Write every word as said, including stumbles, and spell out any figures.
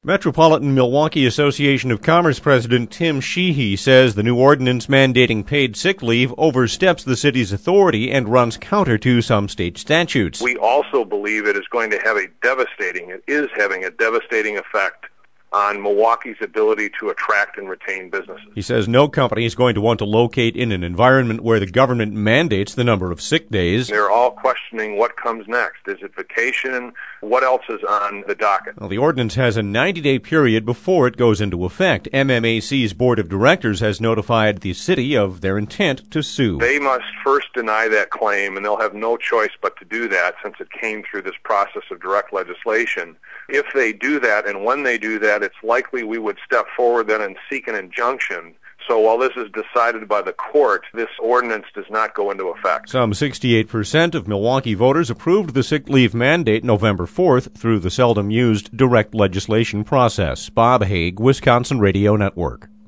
Metropolitan Milwaukee Association of Commerce President Tim Sheehy says the new ordinance mandating paid sick leave oversteps the city's authority and runs counter to some state statutes. We also believe it is going to have a devastating, it is having a devastating effect on Milwaukee's ability to attract and retain businesses. He says no company is going to want to locate in an environment where the government mandates the number of sick days. They're all questioning what comes next. Is it vacation? What else is on the docket? Well, the ordinance has a ninety-day period before it goes into effect. M M A C's board of directors has notified the city of their intent to sue. They must first deny that claim, and they'll have no choice but to do that since it came through this process of direct legislation. If they do that, and when they do that, it's likely we would step forward then and seek an injunction. So while this is decided by the court, this ordinance does not go into effect. Some sixty-eight percent of Milwaukee voters approved the sick leave mandate November fourth through the seldom used direct legislation process. Bob Haig, Wisconsin Radio Network.